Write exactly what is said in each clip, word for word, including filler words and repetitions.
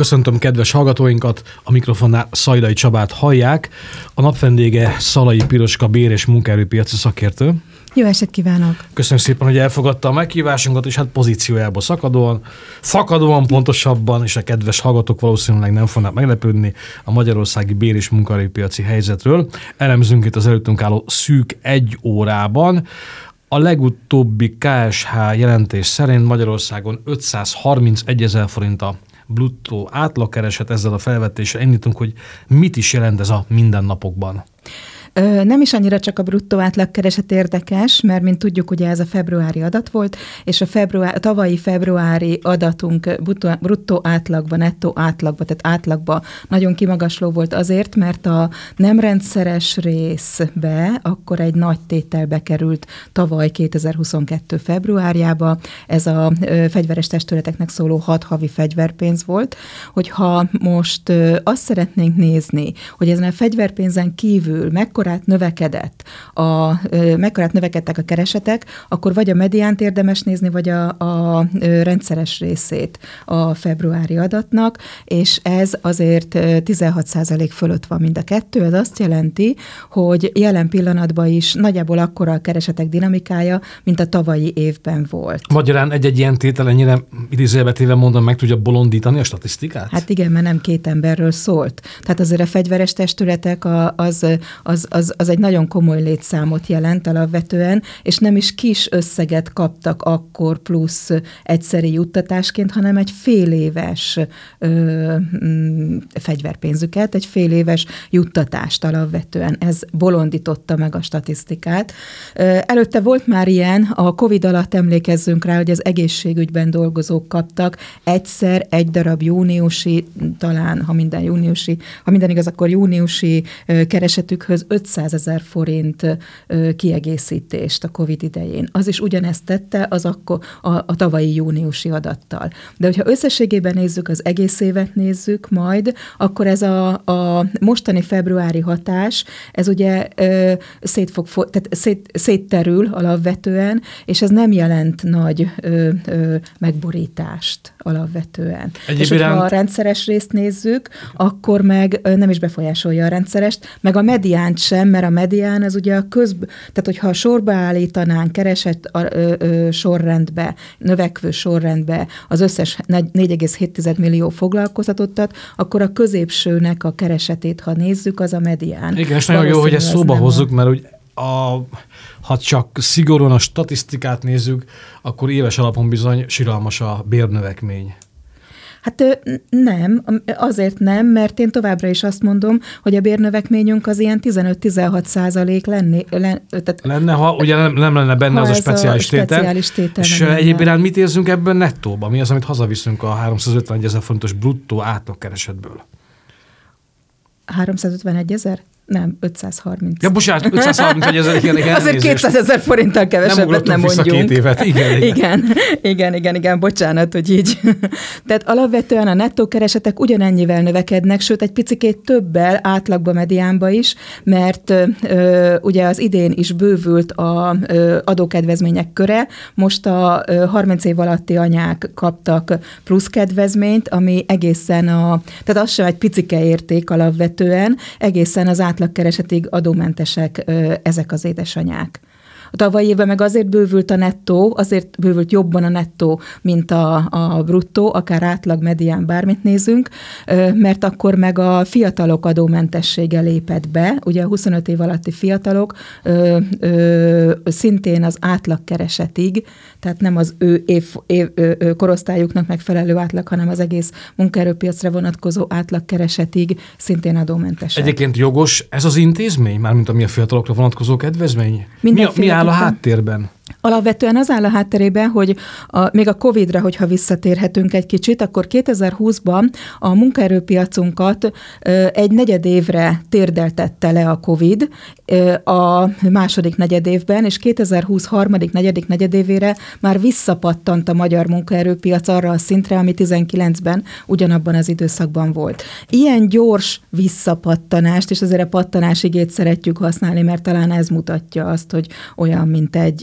Köszöntöm kedves hallgatóinkat, a mikrofonnál Szajdai Csabát hallják. A nap vendége Szalai Piroska bér- és munkaerőpiaci szakértő. Jó estét kívánok! Köszönöm szépen, hogy elfogadta a meghívásunkat, és hát pozíciójából szakadóan, fakadóan pontosabban, és a kedves hallgatók valószínűleg nem fognak meglepődni a magyarországi bér- és munkaerőpiaci helyzetről. Elemzünk itt az előttünk álló szűk egy órában. A legutóbbi ká es há jelentés szerint Magyarországon ötszázharmincegy ezer forint a bruttó átlagkereset. Ezzel a felvetéssel indítunk, hogy mit is jelent ez a mindennapokban. Nem is annyira csak a bruttó átlagkereset érdekes, mert mint tudjuk, ugye ez a februári adat volt, és a, február, a tavalyi februári adatunk bruttó, bruttó átlagban, nettó átlagban, tehát átlagban nagyon kimagasló volt azért, mert a nem rendszeres részbe akkor egy nagy tételbe került tavaly kétezer-huszonkettő februárjába. Ez a ö, fegyveres testületeknek szóló hat havi fegyverpénz volt. Hogyha most ö, azt szeretnénk nézni, hogy ezen a fegyverpénzen kívül mekkora mekkorát növekedett a, mekkorát növekedtek a keresetek, akkor vagy a mediánt érdemes nézni, vagy a, a rendszeres részét a februári adatnak, és ez azért tizenhat százalék fölött van mind a kettő. Ez azt jelenti, hogy jelen pillanatban is nagyjából akkora a keresetek dinamikája, mint a tavalyi évben volt. Magyarán egy-egy ilyen tétel ennyire idézőjelbetéve mondom, meg tudja bolondítani a statisztikát? Hát igen, mert nem két emberről szólt. Tehát azért a fegyveres testületek az, az Az, az egy nagyon komoly létszámot jelent alapvetően, és nem is kis összeget kaptak akkor plusz egyszeri juttatásként, hanem egy fél éves ö, m, fegyverpénzüket, egy fél éves juttatást alapvetően. Ez bolondította meg a statisztikát. Ö, előtte volt már ilyen, a Covid alatt emlékezzünk rá, hogy az egészségügyben dolgozók kaptak egyszer egy darab júniusi, talán, ha minden júniusi, ha minden igaz, akkor júniusi ö, keresetükhöz ötszázezer forint kiegészítést a Covid idején. Az is ugyanezt tette az akkor a, a tavalyi júniusi adattal. De hogyha összességében nézzük, az egész évet nézzük majd, akkor ez a, a mostani februári hatás, ez ugye ö, szét fog, tehát szét, szétterül alapvetően, és ez nem jelent nagy ö, ö, megborítást alapvetően. Egyéb és hogyha iránt... a rendszeres részt nézzük, akkor meg nem is befolyásolja a rendszerest, meg a mediánt sem, mert a medián az ugye a közb... Tehát, hogyha a sorba állítanánk, keresett a, ö, ö, sorrendbe, növekvő sorrendbe az összes négy egész hét millió foglalkoztatottat, akkor a középsőnek a keresetét, ha nézzük, az a medián. Igen, és nagyon jó, hogy ezt szóba hozzuk, mert úgy a, ha csak szigorúan a statisztikát nézzük, akkor éves alapon bizony siralmas a bérnövekmény. Hát nem, azért nem, mert én továbbra is azt mondom, hogy a bérnövekményünk az ilyen tizenöt-tizenhat százalék lenni, len, tehát lenne, ha ugye nem, nem lenne benne az a speciális, a speciális tétel. És egyéb iránt mit érzünk ebben nettóban? Mi az, amit hazaviszünk a háromszázötvenegy ezer fontos bruttó átlagkeresetből? háromszázötvenegy ezer? Nem, ötszázharminc. Ja, bocsánat, ötszázharmincegy ezer, igen, igen. Azért kétszázezer forinttal kevesebbet nem, nem mondjunk. Két évet. Igen, igen. igen, igen, igen, igen, bocsánat, hogy így. Tehát alapvetően a nettó keresetek ugyanennyivel növekednek, sőt egy picikét többel átlagba, mediánba is, mert ö, ugye az idén is bővült a ö, adókedvezmények köre, most a ö, harminc év alatti anyák kaptak plusz kedvezményt, ami egészen a, tehát az sem egy picike érték alapvetően, egészen az átlagkeresetig adómentesek ö, ezek az édesanyák. A tavalyi évben meg azért bővült a nettó, azért bővült jobban a nettó, mint a, a bruttó, akár átlag, medián, bármit nézünk, mert akkor meg a fiatalok adómentessége lépett be. Ugye a huszonöt év alatti fiatalok ö, ö, szintén az átlagkeresetig, tehát nem az ő év, év, ö, korosztályuknak megfelelő átlag, hanem az egész munkaerőpiacra vonatkozó átlagkeresetig szintén adómentesek. Egyébként jogos ez az intézmény, mármint ami a fiatalokra vonatkozó kedvezmény? Mi, mi áll a háttérben? Alapvetően az áll a hátterében, hogy a, még a Covidra, hogyha visszatérhetünk egy kicsit, akkor kétezer-húszban a munkaerőpiacunkat ö, egy negyedévre térdeltette le a Covid ö, a második negyedévben, és kétezer-húsz harmadik, negyedik negyedévére már visszapattant a magyar munkaerőpiac arra a szintre, ami tizenkilencben ugyanabban az időszakban volt. Ilyen gyors visszapattanást, és azért a pattanás igét szeretjük használni, mert talán ez mutatja azt, hogy olyan, mint egy, mint egy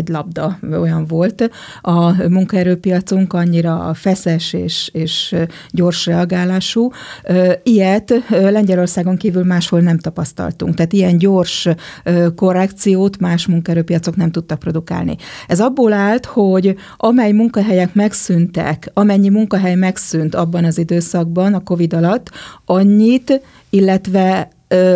egy labda, olyan volt a munkaerőpiacunk, annyira feszes és, és gyors reagálású. Ilyet Lengyelországon kívül máshol nem tapasztaltunk. Tehát ilyen gyors korrekciót más munkaerőpiacok nem tudtak produkálni. Ez abból állt, hogy amely munkahelyek megszűntek, amennyi munkahely megszűnt abban az időszakban, a Covid alatt, annyit, illetve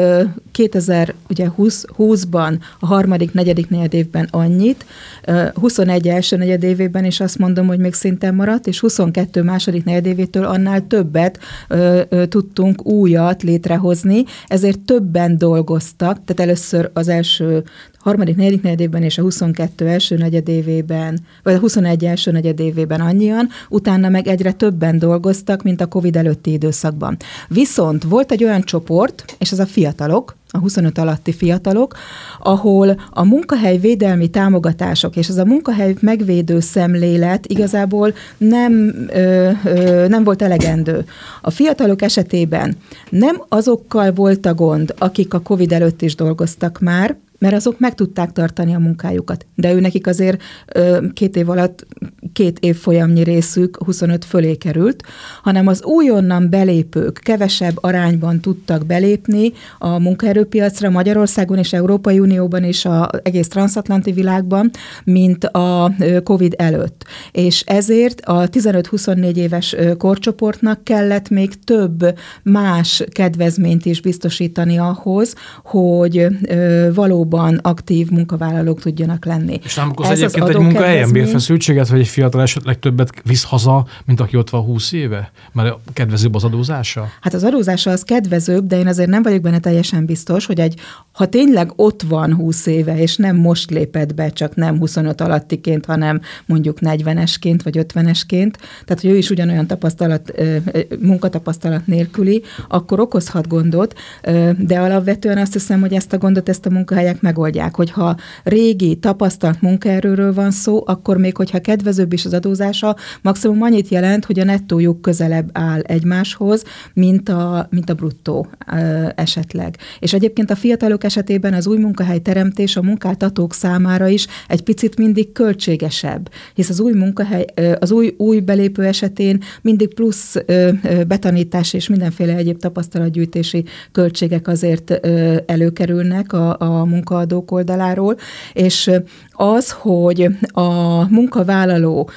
kétezer-húszban a harmadik, negyedik negyedévben annyit, huszonegy első negyedévében is azt mondom, hogy még szinten maradt, és huszonkettő második negyedévétől annál többet ö, ö, tudtunk újat létrehozni, ezért többen dolgoztak, tehát először az első harmadik, negyedik negyedévben és a huszonkettő első negyedévében, vagy a huszonegy első negyedévében annyian, utána meg egyre többen dolgoztak, mint a Covid előtti időszakban. Viszont volt egy olyan csoport, és ez a fiatalok, a huszonöt alatti fiatalok, ahol a munkahely védelmi támogatások és az a munkahely megvédő szemlélet igazából nem, ö, ö, nem volt elegendő. A fiatalok esetében nem azokkal volt a gond, akik a Covid előtt is dolgoztak már, mert azok meg tudták tartani a munkájukat. De ő nekik azért ö, két év alatt két évfolyamnyi részük huszonöt fölé került, hanem az újonnan belépők kevesebb arányban tudtak belépni a munkaerőpiacra Magyarországon és Európai Unióban és az egész transatlanti világban, mint a Covid előtt. És ezért a tizenöt-huszonnégy éves korcsoportnak kellett még több más kedvezményt is biztosítani ahhoz, hogy valóban aktív munkavállalók tudjanak lenni. És nem okoz egyébként egy munkahelyen bérfeszültséget, vagy egy fiatal esetleg többet visz haza, mint aki ott van húsz éve? Mert kedvezőbb az adózása? Hát az adózása az kedvezőbb, de én azért nem vagyok benne teljesen biztos, hogy egy, ha tényleg ott van húsz éve, és nem most lépett be, csak nem huszonöt alattiként, hanem mondjuk negyvenesként, vagy ötvenesként, tehát hogy ő is ugyanolyan tapasztalat, munkatapasztalat nélküli, akkor okozhat gondot, de alapvetően azt hiszem, hogy ezt a gondot, ezt a munkahelyek megoldják. Hogyha régi, tapasztalt munkaerőről van szó, akkor még hogyha kedvezőbb is az adózása, maximum annyit jelent, hogy a nettójuk közelebb áll egymáshoz, mint a, mint a bruttó esetleg. És egyébként a fiatalok esetében az új munkahely teremtés a munkáltatók számára is egy picit mindig költségesebb, hisz az új munkahely, az új, új belépő esetén mindig plusz betanítás és mindenféle egyéb tapasztalatgyűjtési költségek azért előkerülnek a, a munkaadók oldaláról, és az, hogy a munkavállaló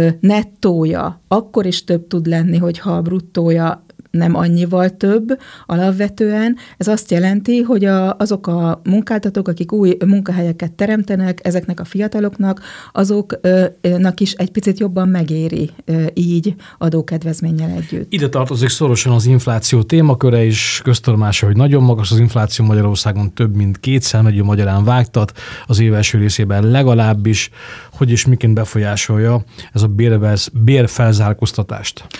nettója akkor is több tud lenni, hogyha a bruttója nem annyival több alapvetően. Ez azt jelenti, hogy a, azok a munkáltatók, akik új munkahelyeket teremtenek, ezeknek a fiataloknak, azoknak is egy picit jobban megéri így adókedvezménnyel együtt. Ide tartozik szorosan az infláció témaköre is, köztudomása, hogy nagyon magas az infláció Magyarországon, több mint kétszer millió magyarán vágtat, az év első részében legalábbis, hogy is miként befolyásolja ez a bérfelzárkóztatást.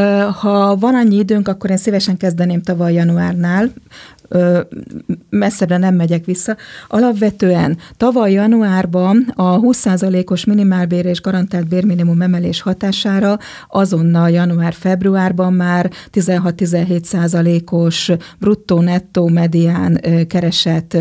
Ha van annyi időnk, akkor én szívesen kezdeném tavaly januárnál, messzebbre nem megyek vissza. Alapvetően tavaly januárban a húsz százalékos minimálbér és garantált bérminimum emelés hatására azonnal január-februárban már tizenhat-tizenhét százalékos bruttó-nettó medián keresett,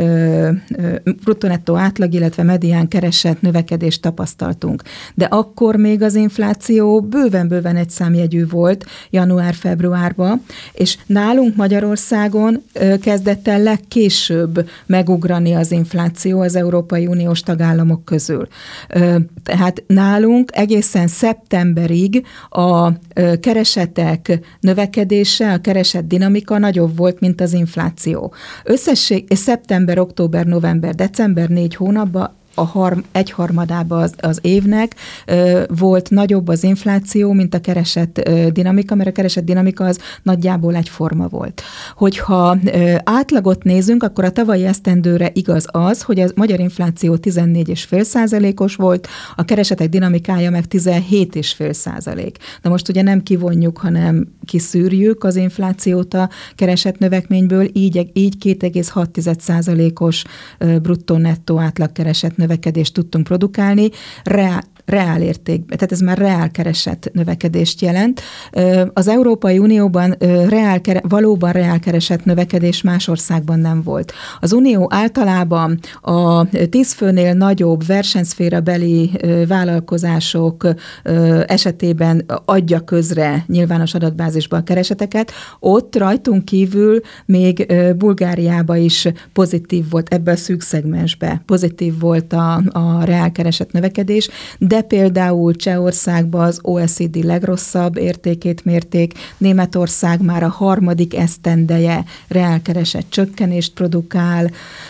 bruttó-nettó átlag, illetve medián keresett növekedést tapasztaltunk. De akkor még az infláció bőven-bőven egy számjegyű volt január-februárban, és nálunk Magyarországon kezdett el legkésőbb megugrani az infláció az Európai Uniós tagállamok közül. Tehát nálunk egészen szeptemberig a keresetek növekedése, a keresett dinamika nagyobb volt, mint az infláció. Összesség, és szeptember, október, november, december négy hónapban a harm, egyharmadában az, az évnek ö, volt nagyobb az infláció, mint a keresett ö, dinamika, mert a keresett dinamika az nagyjából egyforma volt. Hogyha ö, átlagot nézünk, akkor a tavalyi esztendőre igaz az, hogy a magyar infláció tizennégy egész öt százalékos volt, a keresetek dinamikája meg tizenhét egész öt százalék. De most ugye nem kivonjuk, hanem kiszűrjük az inflációt a keresett növekményből, így, így két egész hat százalékos bruttó-nettó átlag keresett növekedést tudtunk produkálni. Reál, reál értékben, tehát ez már reál keresett növekedést jelent. Az Európai Unióban reál, valóban reál keresett növekedés más országban nem volt. Az Unió általában a tíz főnél nagyobb versenyszférabeli vállalkozások esetében adja közre nyilvános adatbázisba a kereseteket, ott rajtunk kívül még Bulgáriában is pozitív volt, ebbe a szűk szegmensbe pozitív volt a, a reál keresett növekedés, de például Csehországban az o e cé dé legrosszabb értékét mérték, Németország már a harmadik esztendeje reálkeresett csökkenést produkál,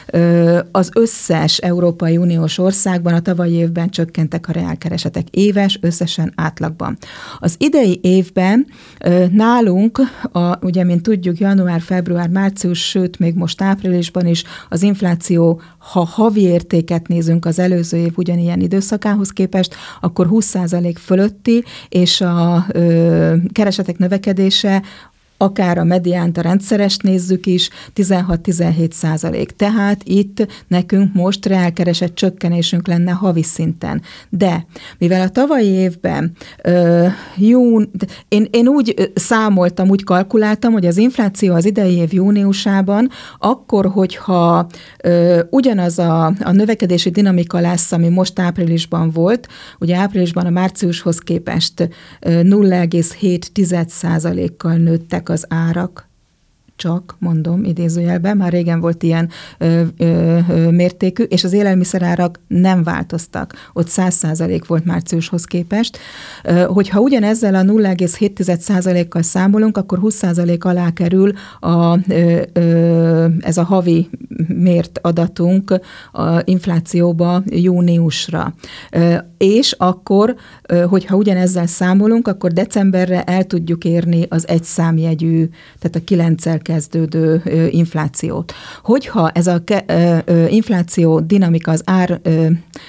az összes Európai Uniós országban a tavalyi évben csökkentek a reálkeresetek éves, összesen átlagban. Az idei évben nálunk, a, ugye, mint tudjuk, január, február, március, sőt, még most áprilisban is az infláció, ha havi értéket nézünk az előző év ugyanilyen időszakához képest, akkor húsz százalék fölötti, és a ö, keresetek növekedése akár a mediánt, a rendszerest nézzük is, tizenhat-tizenhét százalék. Tehát itt nekünk most reálkeresett csökkenésünk lenne havi szinten. De mivel a tavalyi évben ö, jún, én, én úgy számoltam, úgy kalkuláltam, hogy az infláció az idei év júniusában, akkor, hogyha ö, ugyanaz a, a növekedési dinamika lesz, ami most áprilisban volt, ugye áprilisban a márciushoz képest nulla egész hét százalékkal nőttek az árak, csak mondom idézőjelben, már régen volt ilyen ö, ö, ö, mértékű, és az élelmiszerárak nem változtak. Ott száz százalék volt márciushoz képest. Ö, hogyha ugyanezzel a nulla egész hét százalékkal számolunk, akkor húsz százalék alá kerül a, ö, ö, ez a havi mért adatunk a inflációba júniusra. Ö, és akkor, ö, hogyha ugyanezzel számolunk, akkor decemberre el tudjuk érni az egy számjegyű, tehát a kilenccel kezdődő ö, inflációt. Hogyha ez a ke, ö, ö, infláció dinamika, az ár ö,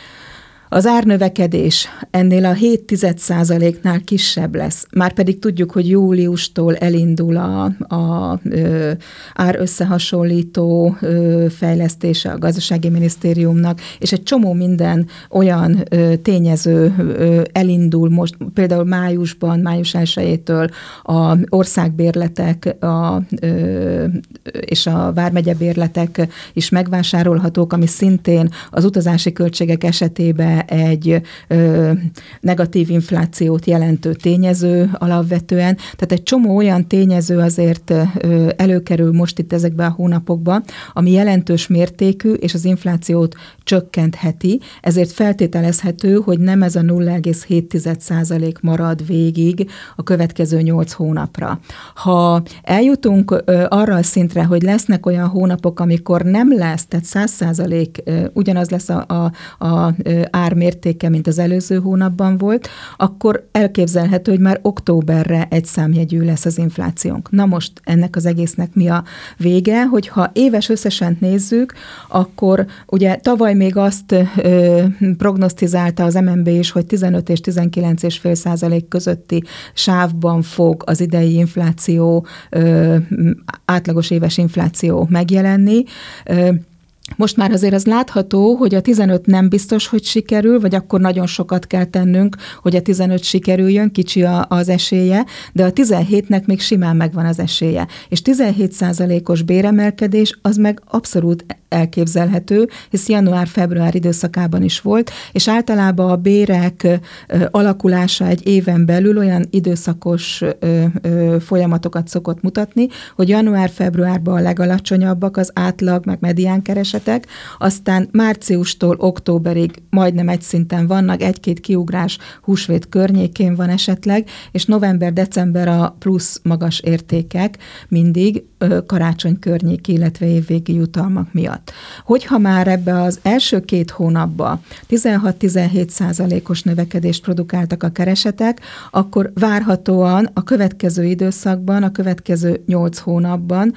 az árnövekedés ennél a hét százaléknál kisebb lesz. Márpedig tudjuk, hogy júliustól elindul a, a ö, ár összehasonlító ö, fejlesztése a gazdasági minisztériumnak, és egy csomó minden olyan ö, tényező ö, elindul most, például májusban, május elsejétől a országbérletek a, ö, és a vármegyebérletek is megvásárolhatók, ami szintén az utazási költségek esetében egy ö, negatív inflációt jelentő tényező alapvetően. Tehát egy csomó olyan tényező azért ö, előkerül most itt ezekben a hónapokban, ami jelentős mértékű, és az inflációt csökkentheti, ezért feltételezhető, hogy nem ez a nulla egész hét százalék marad végig a következő nyolc hónapra. Ha eljutunk ö, arra a szintre, hogy lesznek olyan hónapok, amikor nem lesz, tehát száz százalék ugyanaz lesz a, a, a ármértéke, mint az előző hónapban volt, akkor elképzelhető, hogy már októberre egy számjegyű lesz az inflációnk. Na most ennek az egésznek mi a vége, hogyha éves összesen nézzük, akkor ugye tavaly még azt ö, prognosztizálta az em en bé is, hogy tizenöt és tizenkilenc egész öt százalék közötti sávban fog az idei infláció, ö, átlagos éves infláció megjelenni. Ö, Most már azért az látható, hogy a tizenöt nem biztos, hogy sikerül, vagy akkor nagyon sokat kell tennünk, hogy a tizenöt sikerüljön, kicsi a, az esélye, de a tizenhétnek még simán megvan az esélye. És tizenhét százalékos béremelkedés az meg abszolút elképzelhető, hisz január-február időszakában is volt, és általában a bérek alakulása egy éven belül olyan időszakos folyamatokat szokott mutatni, hogy január-februárban a legalacsonyabbak az átlag, meg medián keresetek, aztán márciustól októberig majdnem egy szinten vannak, egy-két kiugrás húsvét környékén van esetleg, és november-december a plusz magas értékek mindig karácsony környék, illetve évvégi jutalmak miatt. Hogyha már ebbe az első két hónapban tizenhat-tizenhét százalékos növekedést produkáltak a keresetek, akkor várhatóan a következő időszakban, a következő nyolc hónapban,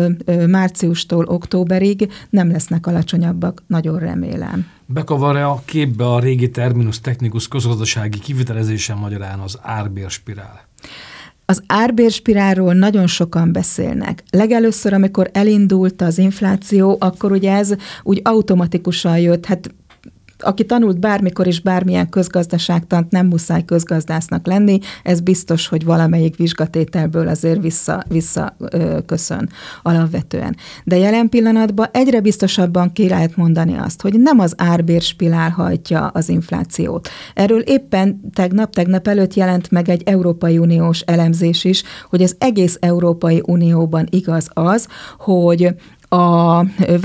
márciustól októberig nem lesznek alacsonyabbak, nagyon remélem. Bekavar-e a képbe a régi terminus technikus közgazdasági kivitelezése magyarán az árbérspirál? Az árbérspirálról nagyon sokan beszélnek. Legelőször, amikor elindult az infláció, akkor ugye ez úgy automatikusan jött, hát aki tanult bármikor is bármilyen közgazdaságtant, nem muszáj közgazdásznak lenni, ez biztos, hogy valamelyik vizsgatételből azért vissza, vissza ö, köszön alapvetően. De jelen pillanatban egyre biztosabban ki lehet mondani azt, hogy nem az árbérspirál hajtja az inflációt. Erről éppen tegnap, tegnap előtt jelent meg egy Európai Uniós elemzés is, hogy az egész Európai Unióban igaz az, hogy a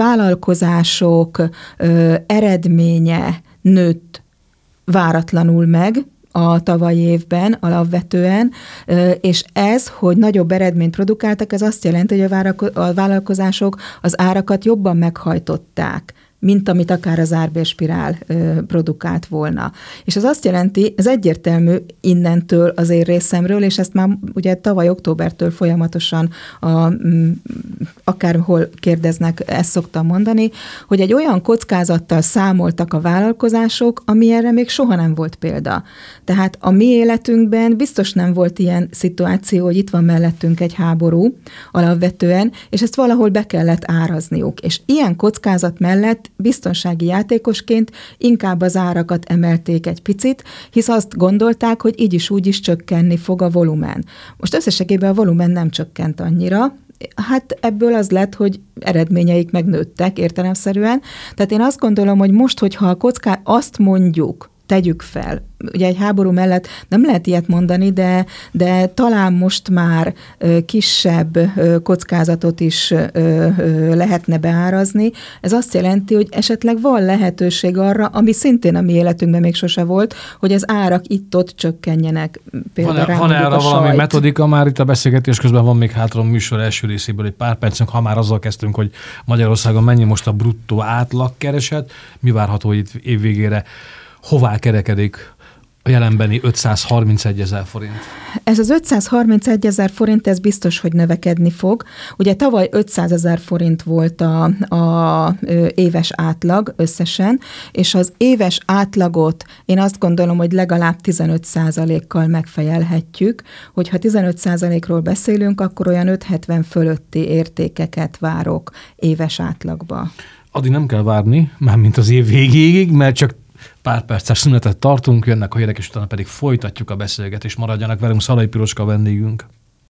vállalkozások ö, eredménye nőtt váratlanul meg a tavalyi évben alapvetően, ö, és ez, hogy nagyobb eredményt produkáltak, ez azt jelenti, hogy a, vára- a vállalkozások az árakat jobban meghajtották, mint amit akár az árbérspirál ö, produkált volna. És ez azt jelenti, ez egyértelmű innentől az én részemről, és ezt már ugye tavaly októbertől folyamatosan a, m, akárhol kérdeznek, ezt szoktam mondani, hogy egy olyan kockázattal számoltak a vállalkozások, ami erre még soha nem volt példa. Tehát a mi életünkben biztos nem volt ilyen szituáció, hogy itt van mellettünk egy háború alapvetően, és ezt valahol be kellett árazniuk. És ilyen kockázat mellett biztonsági játékosként inkább az árakat emelték egy picit, hisz azt gondolták, hogy így is úgy is csökkenni fog a volumen. Most összességében a volumen nem csökkent annyira, hát ebből az lett, hogy eredményeik megnőttek értelemszerűen. Tehát én azt gondolom, hogy most, hogyha a kocká azt mondjuk, tegyük fel. Ugye egy háború mellett nem lehet ilyet mondani, de, de talán most már ö, kisebb ö, kockázatot is ö, ö, lehetne beárazni. Ez azt jelenti, hogy esetleg van lehetőség arra, ami szintén a mi életünkben még sose volt, hogy az árak itt-ott csökkenjenek. Például van, van erre valami sajt. Metodika már itt a beszélgetés közben, van még hátra a műsor első részéből egy pár percünk, ha már azzal kezdtünk, hogy Magyarországon mennyi most a bruttó átlagkereset, mi várható itt év végére, hová kerekedik a jelenbeni ötszázharmincegy ezer forint? Ez az ötszázharmincegy ezer forint, ez biztos, hogy növekedni fog. Ugye tavaly ötszázezer forint volt a, a éves átlag összesen, és az éves átlagot én azt gondolom, hogy legalább tizenöt százalékkal megfejelhetjük. Hogyha tizenöt százalékról beszélünk, akkor olyan ötszázhetven fölötti értékeket várok éves átlagba. Addig nem kell várni, mármint az év végéig, mert csak pár perces szünetet tartunk, jönnek a hírek, és utána pedig folytatjuk a beszélgetést. Maradjanak velünk, Szalai Piroska vendégünk.